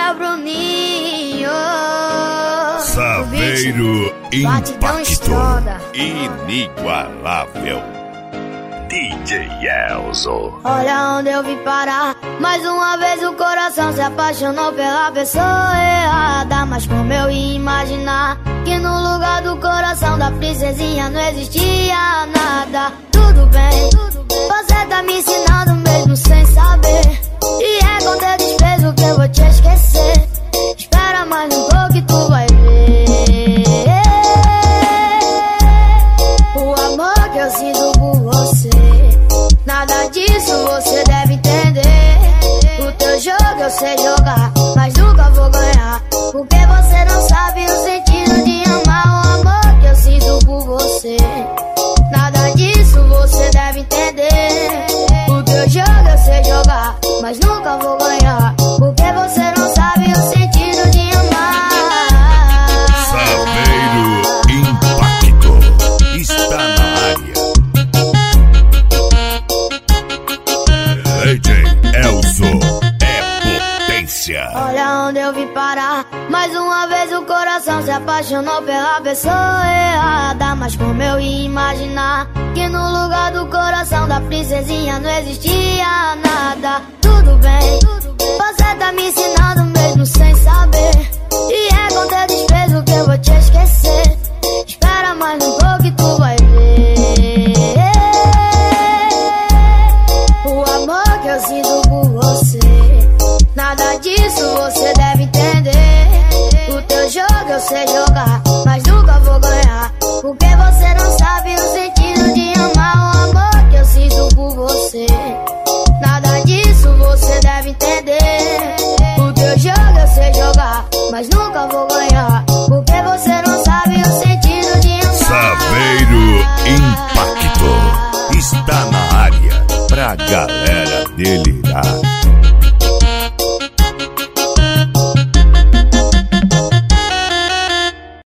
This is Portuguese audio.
é o Bruninho. Saveiro Impacto inigualável. DJ Elzo. Olha onde eu vim parar. Mais uma vez o coração se apaixonou pela pessoa errada. Mas como eu ia imaginar que no lugar do coração da princesinha não existia nada. Tudo bem, você tá me ensinando mesmo sem saber. E é com teu desprezo que eu vou te esquecer. Espera mais um pouco e tu vai ver o amor que eu sinto por você. Nada disso você deve entender. O teu jogo eu sei jogar, mas nunca vou ganhar, porque você não sabe o sentido de amar. O amor que eu sinto por você. Nada disso você deve entender. O teu jogo eu sei jogar, mas nunca vou ganhar, porque você não sabe o sentido de amar. Saveiro Impacto está na área. DJ Elzo é potência. Olha onde eu vim parar. Mais uma vez o coração se apaixonou pela pessoa errada. Mas como eu ia imaginar que no lugar do coração da princesinha não existia nada. Tudo bem, você tá me ensinando mesmo sem saber. E é com teu desprezo que eu vou te esquecer. Espera mais um pouco e tu vai ver o amor que eu sinto por você. Nada disso você deve entender. O teu jogo eu sei jogar, mas nunca vou ganhar, porque você não sabe o sentido de amar. O amor que eu sinto por você. Nada disso você deve entender. O teu jogo eu sei jogar, mas nunca vou ganhar, porque você não sabe o sentido de amar. Saveiro Impacto está na área pra galera dele.